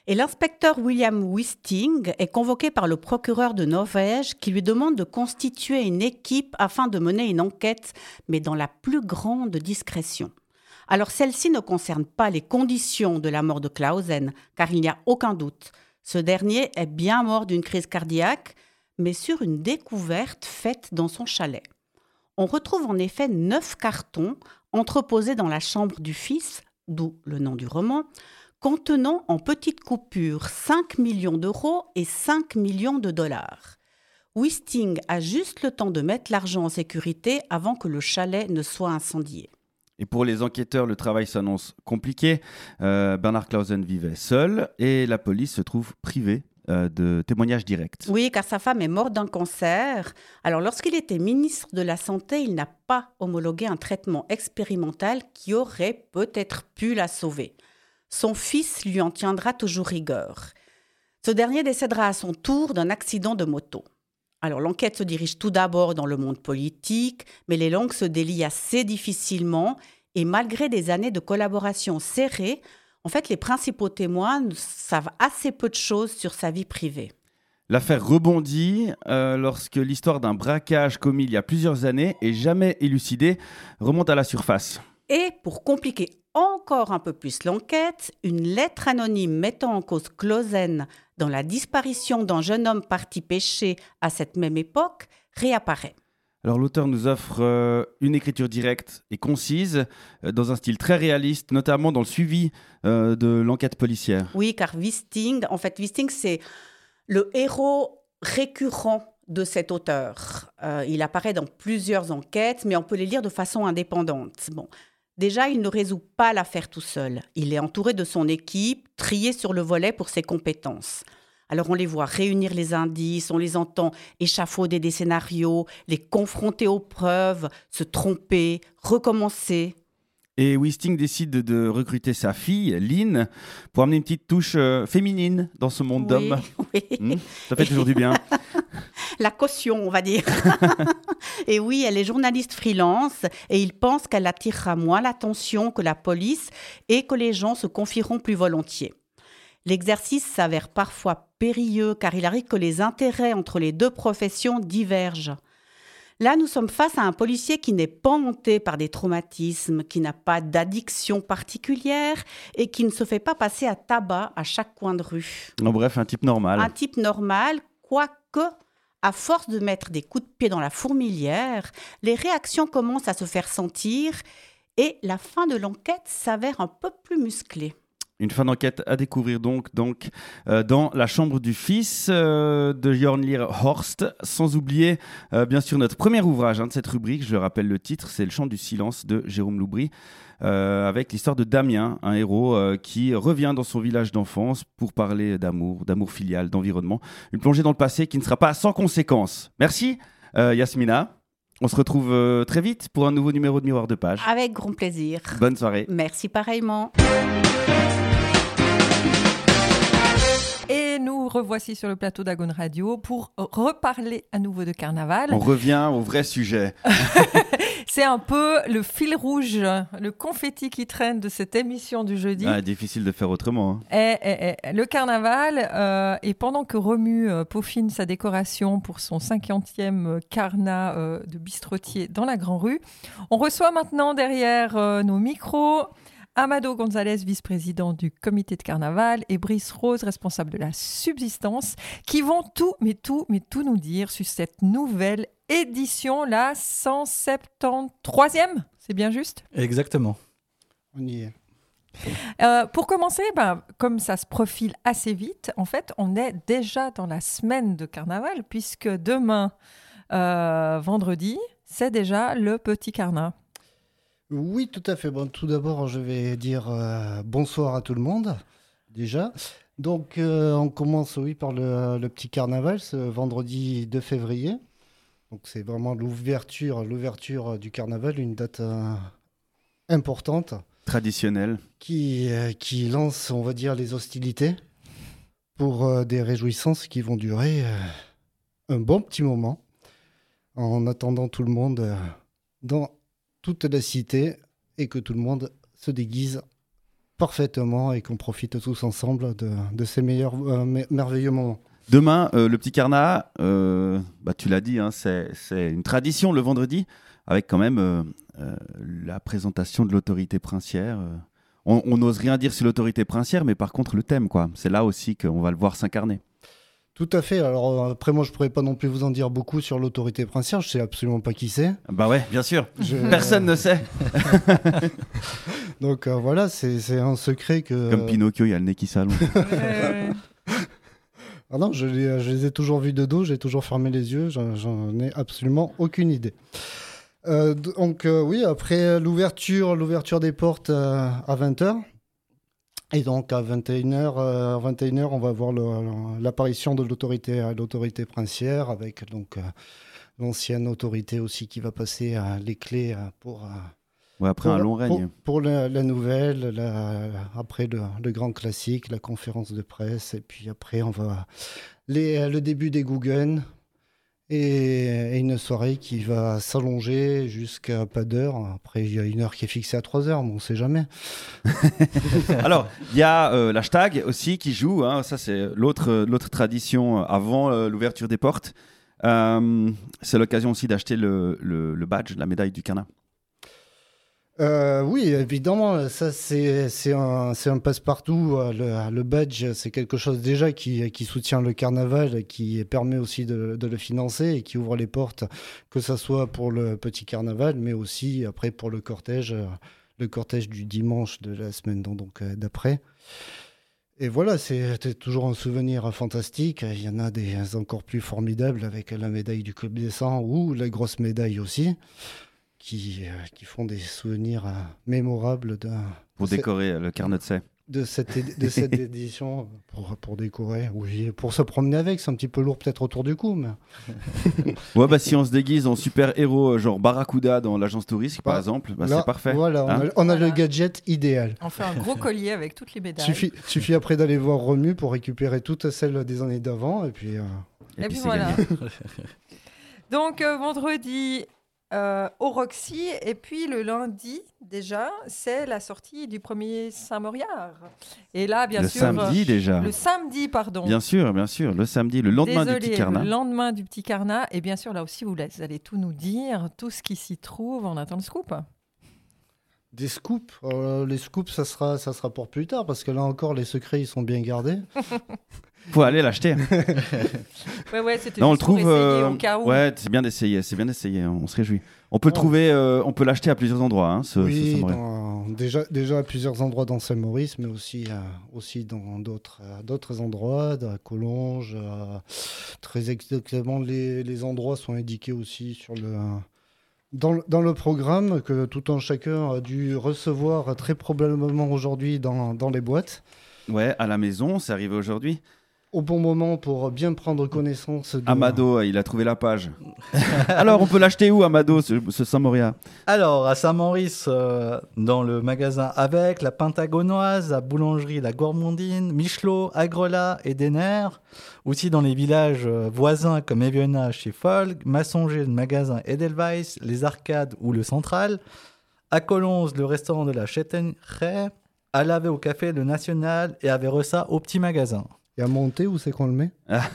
Et l'inspecteur William Wisting est convoqué par le procureur de Norvège qui lui demande de constituer une équipe afin de mener une enquête, mais dans la plus grande discrétion. Alors celle-ci ne concerne pas les conditions de la mort de Clausen, car il n'y a aucun doute. Ce dernier est bien mort d'une crise cardiaque, mais sur une découverte faite dans son chalet. On retrouve en effet neuf cartons entreposés dans la chambre du fils, d'où le nom du roman, contenant en petites coupures cinq millions d'euros et cinq millions de dollars. Wisting a juste le temps de mettre l'argent en sécurité avant que le chalet ne soit incendié. Et pour les enquêteurs, le travail s'annonce compliqué. Euh, Bernard Clausen vivait seul et la police se trouve privée euh, de témoignages directs. Oui, car sa femme est morte d'un cancer. Alors, lorsqu'il était ministre de la Santé, il n'a pas homologué un traitement expérimental qui aurait peut-être pu la sauver. Son fils lui en tiendra toujours rigueur. Ce dernier décédera à son tour d'un accident de moto. Alors, l'enquête se dirige tout d'abord dans le monde politique, mais les langues se délient assez difficilement et malgré des années de collaboration serrée, en fait, les principaux témoins savent assez peu de choses sur sa vie privée. L'affaire rebondit euh, lorsque l'histoire d'un braquage commis il y a plusieurs années et jamais élucidé remonte à la surface. Et pour compliquer encore un peu plus l'enquête, une lettre anonyme mettant en cause Clausen dans la disparition d'un jeune homme parti pêcher à cette même époque réapparaît. Alors l'auteur nous offre euh, une écriture directe et concise, euh, dans un style très réaliste, notamment dans le suivi euh, de l'enquête policière. Oui, car Wisting, en fait, Wisting, c'est le héros récurrent de cet auteur. Euh, il apparaît dans plusieurs enquêtes, mais on peut les lire de façon indépendante. Bon. Déjà, il ne résout pas l'affaire tout seul. Il est entouré de son équipe, trié sur le volet pour ses compétences. Alors on les voit réunir les indices, on les entend échafauder des scénarios, les confronter aux preuves, se tromper, recommencer. Et Wisting décide de, de recruter sa fille, Lynn, pour amener une petite touche euh, féminine dans ce monde Oui, d'hommes. oui. Mmh, ça fait toujours du bien. La caution, on va dire. Et oui, elle est journaliste freelance et il pense qu'elle attirera moins l'attention que la police et que les gens se confieront plus volontiers. L'exercice s'avère parfois périlleux car il arrive que les intérêts entre les deux professions divergent. Là, nous sommes face à un policier qui n'est pas hanté par des traumatismes, qui n'a pas d'addiction particulière et qui ne se fait pas passer à tabac à chaque coin de rue. En bref, un type normal. Un type normal, quoique, à force de mettre des coups de pied dans la fourmilière, les réactions commencent à se faire sentir et la fin de l'enquête s'avère un peu plus musclée. Une fin d'enquête à découvrir donc, donc euh, dans La chambre du fils euh, de Jornlir Horst, sans oublier euh, bien sûr notre premier ouvrage hein, de cette rubrique, je rappelle le titre, c'est Le chant du silence de Jérôme Loubry, euh, avec l'histoire de Damien, un héros euh, qui revient dans son village d'enfance pour parler d'amour, d'amour filial, d'environnement, une plongée dans le passé qui ne sera pas sans conséquences. Merci euh, Yasmina, on se retrouve euh, très vite pour un nouveau numéro de Miroir de Page. Avec grand plaisir. Bonne soirée. Merci pareillement. Et nous revoici sur le plateau d'Agon Radio pour reparler à nouveau de carnaval. On revient au vrai sujet. C'est un peu le fil rouge, le confetti qui traîne de cette émission du jeudi. Ah, difficile de faire autrement. Hein. Et, et, et, le carnaval, euh, et pendant que Romu euh, peaufine sa décoration pour son cinquantième carnat euh, de bistrotier dans la Grand Rue, on reçoit maintenant derrière euh, nos micros Amado Gonzalez, vice-président du comité de carnaval, et Brice Rose, responsable de la subsistance, qui vont tout, mais tout, mais tout nous dire sur cette nouvelle édition, la cent soixante-treizième, c'est bien juste ? Exactement. On y est. Euh, pour commencer, ben, comme ça se profile assez vite, en fait, on est déjà dans la semaine de carnaval, puisque demain, euh, vendredi, c'est déjà le petit carnat. Oui, tout à fait. Bon, tout d'abord, je vais dire euh, bonsoir à tout le monde, déjà. Donc, euh, on commence, oui, par le, le petit carnaval, ce vendredi deux février. Donc, c'est vraiment l'ouverture, l'ouverture du carnaval, une date euh, importante. Traditionnelle. Qui, euh, qui lance, on va dire, les hostilités pour euh, des réjouissances qui vont durer euh, un bon petit moment, en attendant tout le monde euh, dans toute la cité et que tout le monde se déguise parfaitement et qu'on profite tous ensemble de, de ces meilleurs, euh, me- merveilleux moments. Demain, euh, le petit carnat, euh, bah, tu l'as dit, hein, c'est, c'est une tradition le vendredi, avec quand même euh, euh, la présentation de l'autorité princière. euh. On on n'ose rien dire sur l'autorité princière, mais par contre le thème, quoi. C'est là aussi qu'on va le voir s'incarner. Tout à fait. Alors euh, après, moi, je pourrais pas non plus vous en dire beaucoup sur l'autorité princière. Je sais absolument pas qui c'est. Bah ouais, bien sûr. Je- Personne ne sait. Donc euh, voilà, c'est c'est un secret que. Comme Pinocchio, il y a le nez qui s'allonge. Euh, Ah non, je les, je les ai toujours vus de dos, j'ai toujours fermé les yeux, j'en, j'en ai absolument aucune idée. Euh, donc euh, oui, après l'ouverture, l'ouverture des portes euh, à vingt heures. Et donc à vingt et une heures, euh, vingt et une heures, on va voir le- l'apparition de l'autorité, euh, l'autorité princière avec donc euh, l'ancienne autorité aussi qui va passer euh, les clés euh, pour, euh, Ouais, après pour, un long pour- règne. pour la, la nouvelle, la- après le, le grand classique, la conférence de presse, et puis après on va les, le début des Guggen et, et une soirée qui va s'allonger jusqu'à pas d'heure. Après il y a une heure qui est fixée à trois heures, mais on ne sait jamais. Alors, il y a euh, l'hashtag aussi qui joue. Hein, ça, c'est l'autre, euh, l'autre tradition avant euh, l'ouverture des portes. Euh, c'est l'occasion aussi d'acheter le, le, le badge, la médaille du carnat. Euh, oui, évidemment, ça c'est c'est un, c'est un passe-partout. euh, Le, le badge, c'est quelque chose déjà qui, qui soutient le carnaval, qui permet aussi de, de le financer et qui ouvre les portes, que ce soit pour le petit carnaval, mais aussi après pour le cortège, euh, le cortège du dimanche de la semaine donc, donc, euh, d'après. Et voilà, c'est c'est toujours un souvenir fantastique. Il y en a des encore plus formidables avec la médaille du Club des cent ou la grosse médaille aussi, qui, euh, qui font des souvenirs euh, mémorables de, Pour de, ce- décorer euh, le carnet de sais. de cette, édi- de cette édition. Pour, pour décorer, oui, pour se promener avec, c'est un petit peu lourd peut-être autour du cou, mais Ouais, bah si on se déguise en super-héros, euh, genre Barracuda dans l'agence touristique, par Bah, exemple, bah, là, c'est parfait. Voilà, on Hein a, on a Voilà. le gadget idéal. on fait un gros collier avec toutes les médailles. Suffit, suffit après d'aller voir Romu pour récupérer toutes celles des années d'avant, et puis... euh, Et, puis c'est voilà. gagné. Donc euh, vendredi euh, au Roxy et puis le lundi déjà c'est la sortie du premier Saint-Mauriard. Et là bien Le sûr samedi euh, déjà. le samedi pardon. Bien sûr, bien sûr. Le samedi, le lendemain Désolée, du petit carnat. le lendemain du petit carnat et bien sûr là aussi vous allez tout nous dire, tout ce qui s'y trouve, on attend le scoop. Des scoops. Euh, les scoops, ça sera, ça sera pour plus tard, parce que là encore, les secrets, ils sont bien gardés. Faut aller l'acheter. Ouais ouais, c'était Non, on le juste pour trouve. essayer euh, au cas où. Ouais, c'est bien d'essayer. C'est bien d'essayer. hein, On se réjouit. On peut le Oh. trouver. euh, on peut l'acheter à plusieurs endroits. Hein, ce, ce oui, Saint-Maurice. dans- déjà, déjà à plusieurs endroits dans Saint-Maurice, mais aussi, euh, aussi dans d'autres, euh, d'autres endroits, à Collonges. euh, très exactement, les, les endroits sont indiqués aussi sur le, dans, le, dans le programme que tout un chacun a dû recevoir très probablement aujourd'hui dans, dans les boîtes. Ouais, à la maison, c'est arrivé aujourd'hui. Au bon moment pour bien prendre connaissance de... Amado, il a trouvé la page. Alors, on peut l'acheter où, Amado, ce, ce Saint-Mauriat? Alors, à Saint-Maurice, euh, dans le magasin Avec, la Pentagonoise, la boulangerie La Gourmandine, Michelot, Agrelat et Denner. Aussi dans les villages euh, voisins comme Eviona chez Folg, Massonger, le magasin Edelweiss, les Arcades ou le Central. À Collonges, le restaurant de la Châtaigneraie. À Lavet au café Le National et à Vérossa au petit magasin. Et à monter, où c'est qu'on le met?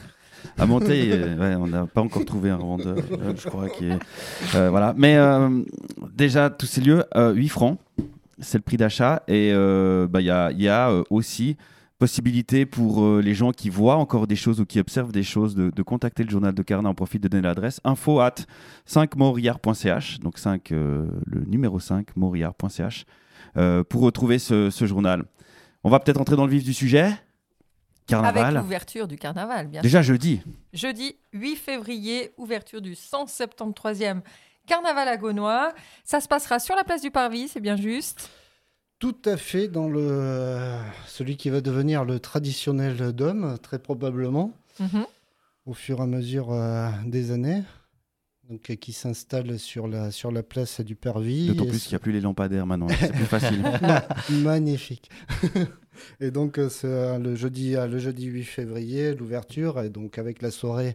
À monter, euh, ouais, on n'a pas encore trouvé un revendeur, euh, je crois. Qui est, euh, voilà. Mais euh, déjà, tous ces lieux, euh, huit francs, c'est le prix d'achat. Et il euh, bah, y a, y a euh, aussi possibilité pour euh, les gens qui voient encore des choses ou qui observent des choses de, de contacter le journal de Carnat. On profite de donner l'adresse info at cinq montbriard point c h, donc cinq, euh, le numéro cinq, montbriard point c h, euh, pour retrouver ce, ce journal. On va peut-être entrer dans le vif du sujet. Carnaval. Avec l'ouverture du carnaval, bien sûr. Déjà jeudi. Jeudi huit février, ouverture du cent soixante-treizième Carnaval à Gaunois. Ça se passera sur la place du Parvis, c'est bien juste. Tout à fait, dans le celui qui va devenir le traditionnel Dôme, très probablement, Mhm. au fur et à mesure euh, des années. Donc, euh, qui s'installe sur la, sur la place du Parvis. D'autant Et plus qu'il n'y a plus les lampadaires maintenant, c'est plus facile. Magnifique. Et donc, euh, c'est euh, le jeudi, euh, le jeudi huit février, l'ouverture, et donc avec la soirée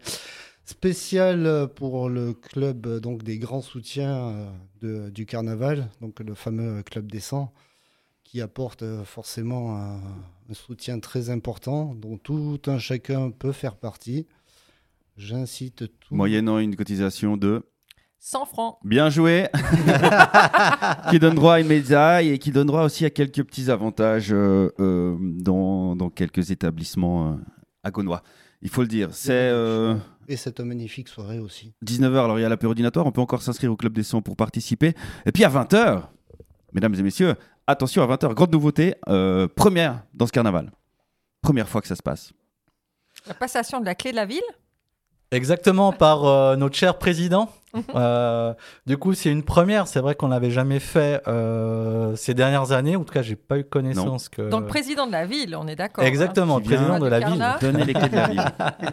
spéciale pour le club euh, donc des grands soutiens euh, de, du carnaval, donc le fameux club des cent, qui apportent euh, forcément un, un soutien très important, dont tout un chacun peut faire partie. J'incite tout. Moyennant une cotisation de cent francs. Bien joué. Qui donne droit à une médaille et qui donne droit aussi à quelques petits avantages euh, euh, dans, dans quelques établissements euh, agonois. Il faut le dire. C'est euh, Et cette magnifique soirée aussi. dix-neuf heures, alors il y a l'appel ordinatoire. On peut encore s'inscrire au Club des cent pour participer. Et puis à vingt heures, mesdames et messieurs, attention, à vingt heures, grande nouveauté, euh, première dans ce carnaval. Première fois que ça se passe. La passation de la clé de la ville. Exactement, par euh, notre cher président. euh, du coup, c'est une première. C'est vrai qu'on l'avait jamais fait euh, ces dernières années. En tout cas, j'ai pas eu connaissance que. Donc, président de la ville, on est d'accord. Exactement, hein. le président de la ville. Donnez les clés de la ville.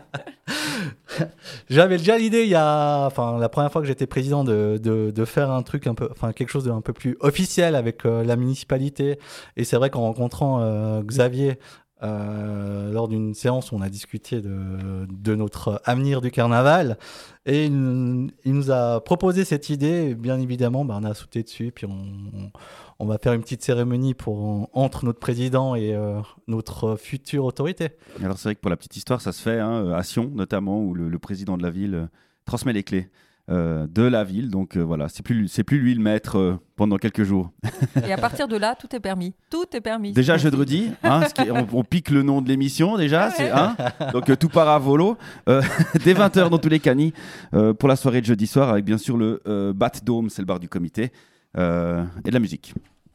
J'avais déjà l'idée, il y a, enfin, la première fois que j'étais président, de, de, de faire un truc un peu, enfin, quelque chose d'un peu plus officiel avec euh, la municipalité. Et c'est vrai qu'en rencontrant euh, Xavier. Euh, lors d'une séance où on a discuté de, de notre avenir du carnaval et il, il nous a proposé cette idée et bien évidemment bah, on a sauté dessus puis on, on va faire une petite cérémonie pour, entre notre président et euh, notre future autorité. Alors c'est vrai que pour la petite histoire ça se fait hein, à Sion notamment où le, le président de la ville euh, transmet les clés Euh, de la ville, donc euh, voilà, c'est plus, c'est plus lui le maître euh, pendant quelques jours. Et à partir de là, tout est permis. Tout est permis. Déjà jeudi, hein, ce qui est, on, on pique le nom de l'émission déjà, Ah c'est, hein, donc euh, tout part à volo. Euh, dès vingt heures dans tous les canis euh, pour la soirée de jeudi soir avec bien sûr le euh, Bat Dome, c'est le bar du comité, euh, et de la musique.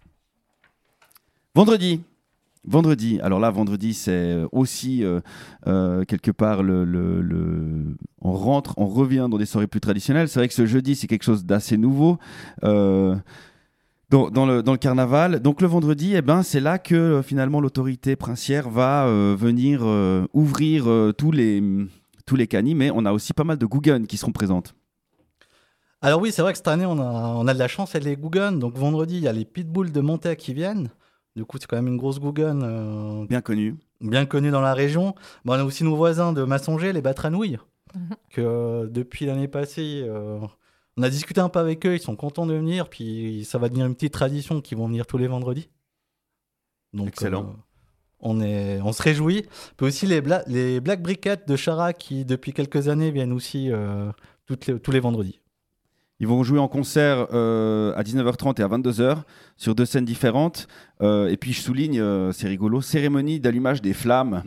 Vendredi. Vendredi, alors là, vendredi, c'est aussi euh, euh, quelque part, le, le, le... on rentre, on revient dans des soirées plus traditionnelles. C'est vrai que ce jeudi, c'est quelque chose d'assez nouveau euh, dans, dans, le, dans le carnaval. Donc le vendredi, eh ben, c'est là que euh, finalement l'autorité princière va euh, venir euh, ouvrir euh, tous les, tous les canis, mais on a aussi pas mal de Gouguns qui seront présentes. Alors oui, c'est vrai que cette année, on a, on a de la chance, elle est Gouguns. Donc vendredi, il y a les Pitbulls de Montaix qui viennent. Du coup, c'est quand même une grosse Gougun. Euh, bien connue. Bien connue dans la région. Bon, on a aussi nos voisins de Massonger, les Batranouilles, mm-hmm. que euh, depuis l'année passée, euh, on a discuté un peu avec eux, ils sont contents de venir, puis ça va devenir une petite tradition qu'ils vont venir tous les vendredis. Donc, excellent. Euh, on, est, on se réjouit. Puis aussi les, bla- les Black Briquettes de Chara qui, depuis quelques années, viennent aussi euh, toutes les, tous les vendredis. Ils vont jouer en concert euh, à dix-neuf heures trente et à vingt-deux heures sur deux scènes différentes. Euh, et puis je souligne, euh, c'est rigolo, cérémonie d'allumage des flammes.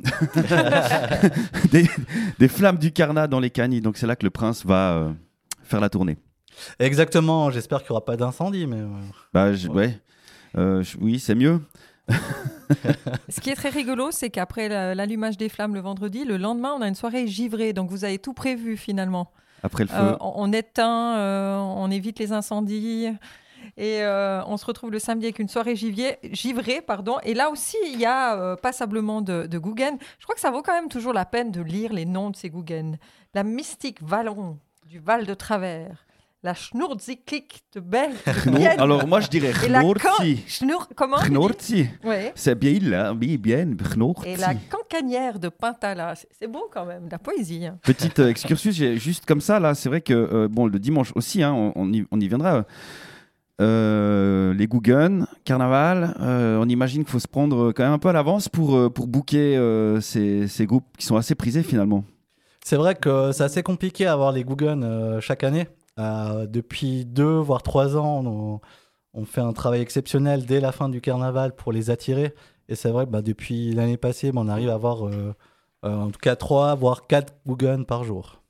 des, des flammes du Carnat dans les canis. Donc c'est là que le prince va euh, faire la tournée. Exactement, j'espère qu'il n'y aura pas d'incendie. Mais... Bah, je, ouais. Euh, je, oui, c'est mieux. Ce qui est très rigolo, c'est qu'après l'allumage des flammes le vendredi, le lendemain, on a une soirée givrée. Donc vous avez tout prévu finalement. Après le feu. Euh, on, on éteint, euh, on évite les incendies et euh, on se retrouve le samedi avec une soirée givier, givrée. Pardon. Et là aussi, il y a euh, passablement de, de Gouguens. Je crois que ça vaut quand même toujours la peine de lire les noms de ces Gouguens. La mystique Vallon du Val de Travers. La Schnurrziklik de Belle. Alors moi je dirais Schnurzi. Schnur, comment Schnurzi. Oui. C'est bien là, oui, bien, Schnurzi. Et la Cancanière de Pintala. C'est, c'est beau quand même, la poésie. Hein. Petite euh, excursus, j'ai, juste comme ça, là, c'est vrai que euh, bon, le dimanche aussi, hein, on, on, y, on y viendra. Euh, les Gouguns, carnaval, euh, on imagine qu'il faut se prendre quand même un peu à l'avance pour, euh, pour booker euh, ces, ces groupes qui sont assez prisés finalement. C'est vrai que c'est assez compliqué à avoir les Gouguns euh, chaque année. Euh, depuis deux voire trois ans, on, on fait un travail exceptionnel dès la fin du carnaval pour les attirer. Et c'est vrai que bah, depuis l'année passée, bah, on arrive à avoir euh, euh, en tout cas trois voire quatre Gouguns par jour.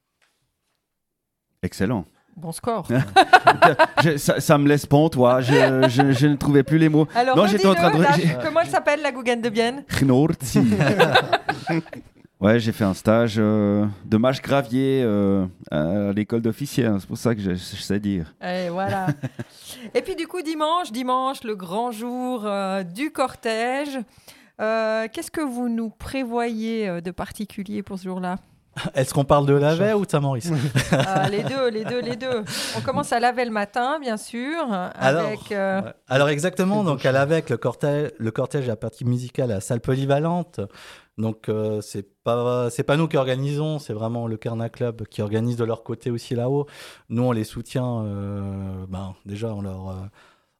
Excellent. Bon score. je, ça, ça me laisse pantois, je, je, je ne trouvais plus les mots. Alors, non, j'étais en train de... là, comment elle s'appelle la Gougaine de Bienne? Schnurzi. Ouais, j'ai fait un stage euh, de mage gravier euh, à l'école d'officier, hein, c'est pour ça que je, je sais dire. Et voilà. Et puis du coup, dimanche, dimanche, le grand jour euh, du cortège. Euh, qu'est-ce que vous nous prévoyez euh, de particulier pour ce jour-là? Est-ce qu'on parle de Lavey ou de Saint-Maurice? Ah, les deux, les deux, les deux. On commence à Lavey le matin, bien sûr. Alors, avec, euh... ouais. Alors exactement, donc à Lavey, le cortège, le cortège et la partie musicale à salle polyvalente. Donc euh, c'est pas c'est pas nous qui organisons, c'est vraiment le Carna Club qui organise de leur côté aussi là-haut. Nous on les soutient, euh, ben déjà on leur euh,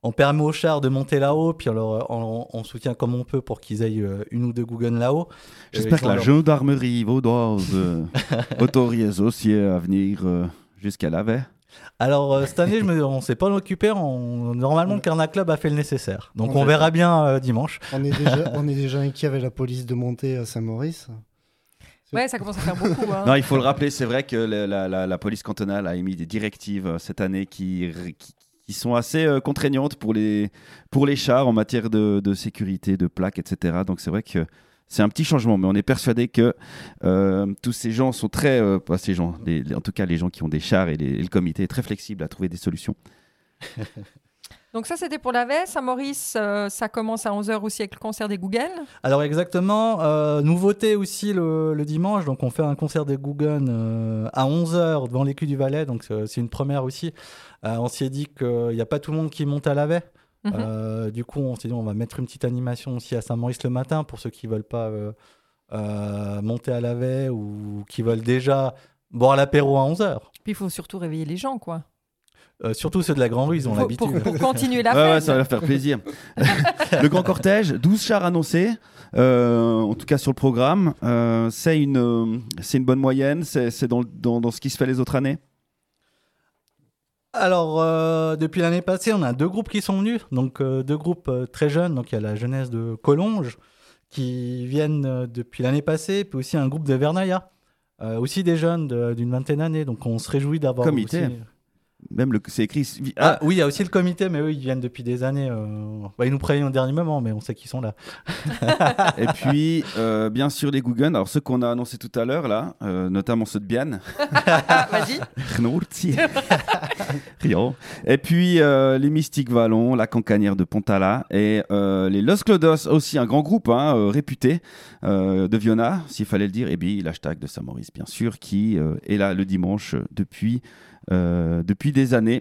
on permet aux chars de monter là-haut, puis on, leur, on, on soutient comme on peut pour qu'ils aillent euh, une ou deux Guggen là-haut. J'espère Euh, que la leur... gendarmerie vaudoise euh, autorise aussi à venir euh, jusqu'à la veille. Alors, euh, cette année, je me... on ne s'est pas occupé. On... Normalement, le Carna Club a fait le nécessaire. Donc, On on fait verra bien euh, dimanche. On est déjà, on est déjà inquiet avec la police de montée à Saint-Maurice. Ouais, ça commence à faire beaucoup. Hein. Non, il faut le rappeler, c'est vrai que la, la, la, la police cantonale a émis des directives euh, cette année qui, qui, qui sont assez euh, contraignantes pour les, pour les chars en matière de, de sécurité, de plaques, et cetera. Donc c'est vrai que c'est un petit changement, mais on est persuadé que euh, tous ces gens sont très, euh, pas ces gens, les, les, en tout cas les gens qui ont des chars et, les, et le comité est très flexible à trouver des solutions. Donc ça, c'était pour la veille. Saint-Maurice, euh, ça commence à onze heures aussi avec le concert des Guggen. Alors, exactement. Euh, nouveauté aussi le, le dimanche. Donc, on fait un concert des Guggen euh, à onze heures devant l'écu du Valais. Donc, c'est, c'est une première aussi. Euh, on s'est dit qu'il n'y a pas tout le monde qui monte à la veille. Mhm. Euh, du coup, on s'est dit on va mettre une petite animation aussi à Saint-Maurice le matin pour ceux qui ne veulent pas euh, euh, monter à la veille ou qui veulent déjà boire l'apéro à onze heures. Puis il faut surtout réveiller les gens, quoi. Euh, surtout ceux de la Grande Rue, ils ont Pour, l'habitude. pour, pour continuer la Ouais, fête. ouais, ça va leur faire plaisir. Le grand cortège, douze chars annoncés, euh, en tout cas sur le programme. Euh, c'est, une, euh, c'est une bonne moyenne, c'est, c'est dans, dans, dans ce qui se fait les autres années. Alors, euh, depuis l'année passée, on a deux groupes qui sont venus. Donc, euh, deux groupes euh, très jeunes. Donc, il y a la jeunesse de Collonges qui viennent euh, depuis l'année passée. Puis aussi un groupe de Vernaya. Euh, aussi des jeunes de, d'une vingtaine d'années. Donc, on se réjouit d'avoir Comité. aussi... Même le, c'est écrit. Ah, oui, il y a aussi le comité, mais eux, ils viennent depuis des années. Euh... Bah, ils nous préviennent au dernier moment, mais on sait qu'ils sont là. Et puis, euh, bien sûr, les Guggen. Alors, ceux qu'on a annoncés tout à l'heure, là, euh, notamment ceux de Bienne. Vas-y. Knurti. Rio. Et puis, euh, les Mystiques Vallons, la Cancanière de Pontala et euh, les Los Clodos, aussi un grand groupe hein, euh, réputé euh, de Viona, s'il fallait le dire. Et puis, l'hashtag de Saint-Maurice, bien sûr, qui euh, est là le dimanche depuis. Euh, depuis des années,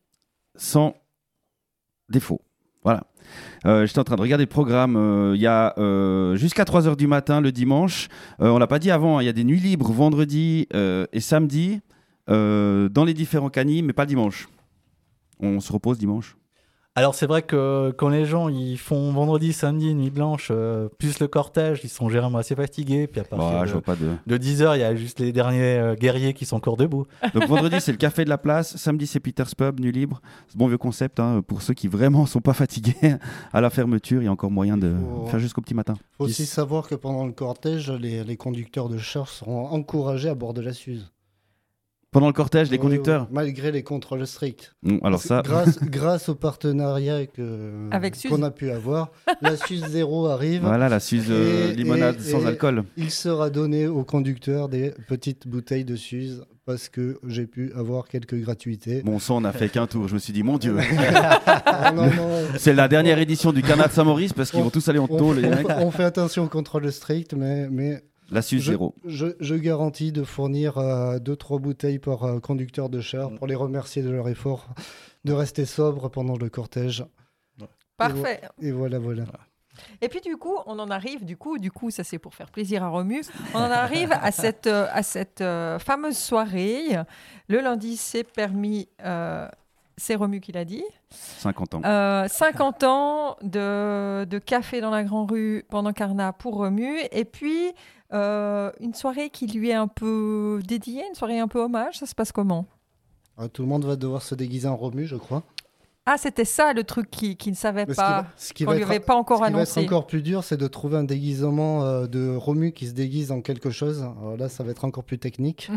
sans défaut. Voilà. Euh, j'étais en train de regarder le programme. Il euh, y a euh, jusqu'à trois heures du matin le dimanche. Euh, on ne l'a pas dit avant, il y a des nuits libres vendredi euh, et samedi euh, dans les différents canis, mais pas le dimanche. On se repose dimanche. Alors, c'est vrai que quand les gens ils font vendredi, samedi, nuit blanche, euh, plus le cortège, ils sont généralement assez fatigués. Puis à partir Oh, de, je vois pas de... de dix heures, il y a juste les derniers euh, guerriers qui sont encore debout. Donc vendredi, c'est le café de la place. Samedi, c'est Peter's Pub, nuit libre. C'est bon vieux concept hein, pour ceux qui vraiment sont pas fatigués. À la fermeture, il y a encore moyen de Oh. faire jusqu'au petit matin. Il faut aussi savoir que pendant le cortège, les, les conducteurs de chars seront encouragés à boire de la Suze. Pendant le cortège, les Oui, conducteurs oui, malgré les contrôles stricts. Bon, alors ça... Grâce, grâce au partenariat que, Avec Suze. qu'on a pu avoir, la Suze zéro arrive. Voilà, la Suze euh, Et- limonade et- sans et- alcool. Il sera donné aux conducteurs des petites bouteilles de Suze parce que j'ai pu avoir quelques gratuités. Bon sang, on n'a fait qu'un tour. Je me suis dit, mon Dieu. Ah, non, non, C'est la dernière édition du Canal de Saint-Maurice parce qu'ils vont tous aller en on, tôle, les on- mecs. on fait attention au contrôle strict, mais, mais La Suze je, zéro. je, je garantis de fournir euh, deux trois bouteilles par euh, conducteur de char pour les remercier de leur effort de rester sobre pendant le cortège. Parfait. Et voilà, voilà. Et puis du coup, on en arrive, du coup, du coup, ça c'est pour faire plaisir à Romu, on en arrive à cette, euh, à cette euh, fameuse soirée. Le lundi, c'est permis, euh, c'est Romu qui l'a dit. cinquante ans. Euh, cinquante ans de, de café dans la Grande Rue pendant Carna pour Romu. Et puis, euh, une soirée qui lui est un peu dédiée, une soirée un peu hommage. Ça se passe comment ? Ah, tout le monde va devoir se déguiser en Romu, je crois. Ah, c'était ça le truc qu'il qui ne savait Mais ce qui pas, va- ce qui qu'on va lui être- avait pas encore Ce qui va être annoncé. encore plus dur, c'est de trouver un déguisement euh, de Romu qui se déguise en quelque chose. Alors là, ça va être encore plus technique.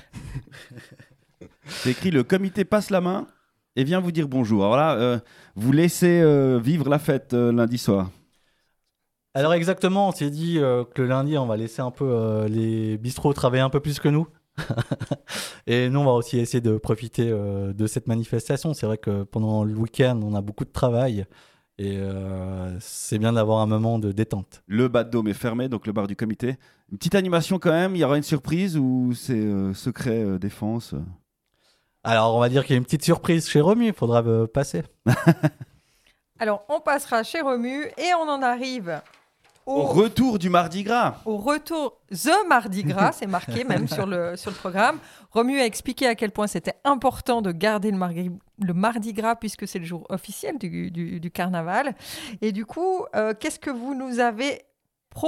C'est écrit, le comité passe la main et vient vous dire bonjour. Alors là, euh, vous laissez euh, vivre la fête euh, lundi soir. Alors exactement, on s'est dit euh, que le lundi, on va laisser un peu euh, les bistrots travailler un peu plus que nous. Et nous, on va aussi essayer de profiter euh, de cette manifestation. C'est vrai que pendant le week-end, on a beaucoup de travail. Et euh, c'est bien d'avoir un moment de détente. Le bas de dôme est fermé, donc le bar du comité. Une petite animation quand même, il y aura une surprise ou c'est euh, secret euh, défense euh Alors, on va dire qu'il y a une petite surprise chez Romu, il faudra euh, passer. Alors, on passera chez Romu et on en arrive Au retour du Mardi Gras. Au retour, The Mardi Gras, c'est marqué même sur le, sur le programme. Romu a expliqué à quel point c'était important de garder le Mardi, le mardi Gras puisque c'est le jour officiel du, du, du carnaval. Et du coup, euh, qu'est-ce que vous nous avez proposé ?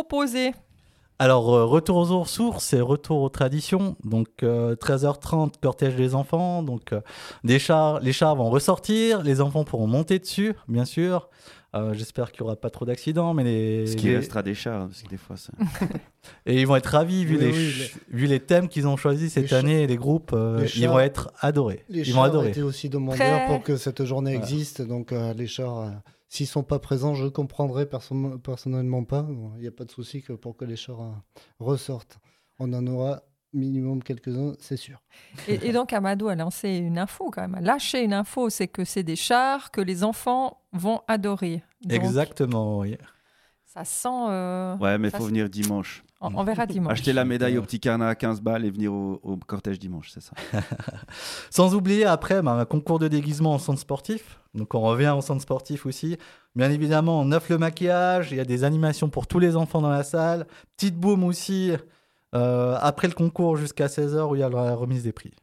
Alors, euh, retour aux ressources, c'est retour aux traditions. Donc, euh, treize heures trente, cortège des enfants. Donc, euh, des chars, les chars vont ressortir, les enfants pourront monter dessus, bien sûr. Euh, j'espère qu'il n'y aura pas trop d'accidents, mais les... Ce qui les... restera des chars, parce que des fois, ça... Et ils vont être ravis, vu, Oui, les, oui, ch... vu les thèmes qu'ils ont choisis cette les année, les groupes, euh, les ils chars... vont être adorés. Les ils chars vont adorer. étaient aussi demandeurs Très... pour que cette journée voilà. existe, donc euh, les chars, euh, s'ils ne sont pas présents, je comprendrai perso- personnellement pas. Il n'y a pas de souci que pour que les chars euh, ressortent. On en aura minimum quelques-uns, c'est sûr. Et, et donc, Amadou a lancé une info quand même, a lâché une info, c'est que c'est des chars que les enfants vont adorer. Donc, Exactement, oui. ça sent... euh, Ouais, mais il ça faut sent- venir dimanche. On, on verra dimanche. Acheter la médaille au petit carnat à quinze balles et venir au, au cortège dimanche, c'est ça. Sans oublier après bah, un concours de déguisement en centre sportif. Donc on revient au centre sportif aussi. Bien évidemment, on offre le maquillage. Il y a des animations pour tous les enfants dans la salle. Petite boum aussi euh, après le concours jusqu'à seize heures où il y a la remise des prix.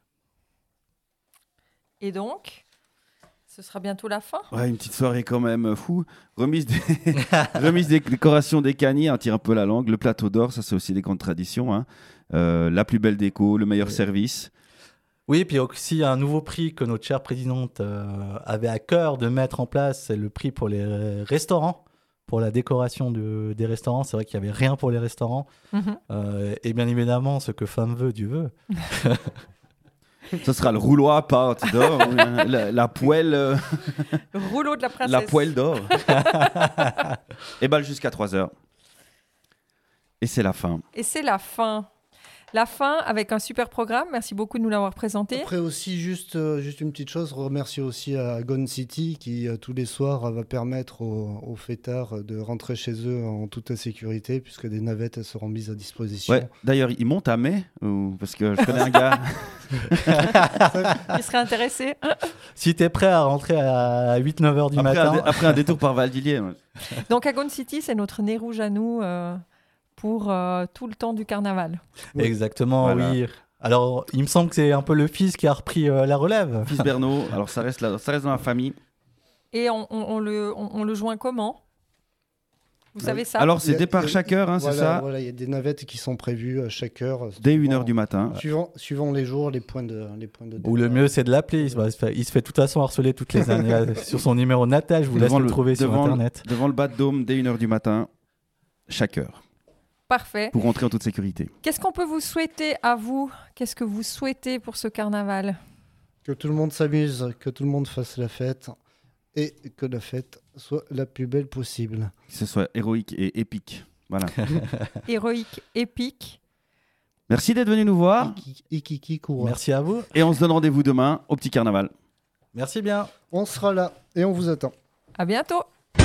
Et donc, ce sera bientôt la fin. Ouais, une petite soirée quand même euh, fou. Remise des, remise des décorations des caniers, on tire un peu la langue. Le plateau d'or, ça c'est aussi des grandes traditions. Hein. Euh, la plus belle déco, le meilleur Oui. service. Oui, et puis aussi un nouveau prix que notre chère présidente euh, avait à cœur de mettre en place, c'est le prix pour les restaurants, pour la décoration de, des restaurants. C'est vrai qu'il n'y avait rien pour les restaurants. Mhm. Euh, et bien évidemment, ce que femme veut, Dieu veut. Ce sera le rouleau à pâte d'or, ou la, la, la poêle, euh, Rouleau de la princesse. la poêle d'or. Et balle jusqu'à trois heures. Et c'est la fin. Et c'est la fin. La fin avec un super programme. Merci beaucoup de nous l'avoir présenté. Après aussi, juste, euh, juste une petite chose, remercier aussi à Gone City qui, euh, tous les soirs, euh, va permettre aux, aux fêtards de rentrer chez eux en toute sécurité puisque des navettes elles seront mises à disposition. Ouais. D'ailleurs, il monte à mai, ou... parce que je connais un gars. Il serait intéressé. Si tu es prêt à rentrer à huit neuf heures du Après matin... un, dé- après un détour par Valdilier. Ouais. Donc, à Gone City, c'est notre nez rouge à nous euh, pour euh, tout le temps du carnaval. Oui. Exactement, Voilà. oui. Alors, il me semble que c'est un peu le fils qui a repris euh, la relève. Fils Bernot, alors ça reste, là, ça reste dans la famille. Et on, on- on le, on, on le joint comment ? Vous savez ça ? Alors Il y c'est a- départ il y a- chaque heure, hein, voilà, c'est ça. Voilà, il y a des navettes qui sont prévues à chaque heure. Dès une suivant- heure du matin. Suivant, suivant les jours, les points de, les points de Ou le départ. mieux, c'est de l'appeler. Il, se- il se fait- il se fait de toute façon harceler toutes les années euh, sur son numéro natal. Je vous laisse Devant le, le- trouver sur devant le- Internet. Devant le bas de dôme, dès une heure du matin, chaque heure, Parfait. pour rentrer en toute sécurité. Qu'est-ce qu'on peut vous souhaiter à vous ? Qu'est-ce que vous souhaitez pour ce carnaval ? Que tout le monde s'amuse, que tout le monde fasse la fête et que la fête soit la plus belle possible. Que ce soit héroïque et épique. Voilà. Héroïque, épique. Merci d'être venu nous voir. Iki- Ikiki Kura. Merci à vous. Et on se donne rendez-vous demain au petit carnaval. Merci bien. On sera là et on vous attend. À bientôt.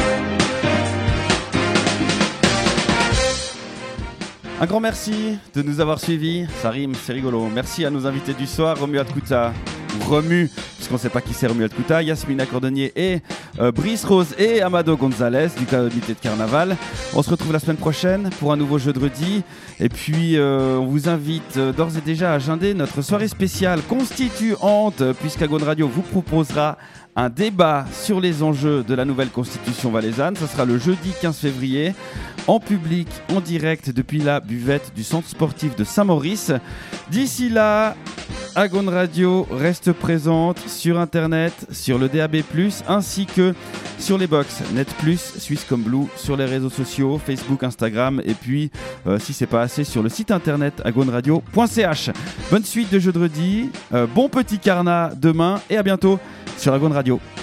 Un grand merci de nous avoir suivis. Ça rime, c'est rigolo. Merci à nos invités du soir, Romuald Kouta, ou Remu, puisqu'on ne sait pas qui c'est Romuald Kouta, Yasmina Cordonnier et euh, Brice Rose et Amado Gonzalez du comité de carnaval. On se retrouve la semaine prochaine pour un nouveau jeu de redis. Et puis, euh, on vous invite euh, d'ores et déjà à agender notre soirée spéciale constituante, puisqu'Agone Radio vous proposera un débat sur les enjeux de la nouvelle constitution valaisanne. Ce sera le jeudi quinze février, en public, en direct depuis la buvette du centre sportif de Saint-Maurice. D'ici là, Agone Radio reste présente sur Internet, sur le D A B plus, ainsi que sur les box Net plus, Swisscom Blue, sur les réseaux sociaux, Facebook, Instagram, et puis, euh, si c'est pas assez, sur le site internet agoneradio point c h. Bonne suite de jeux de redis, euh, bon petit carnat demain, et à bientôt sur Agone Radio.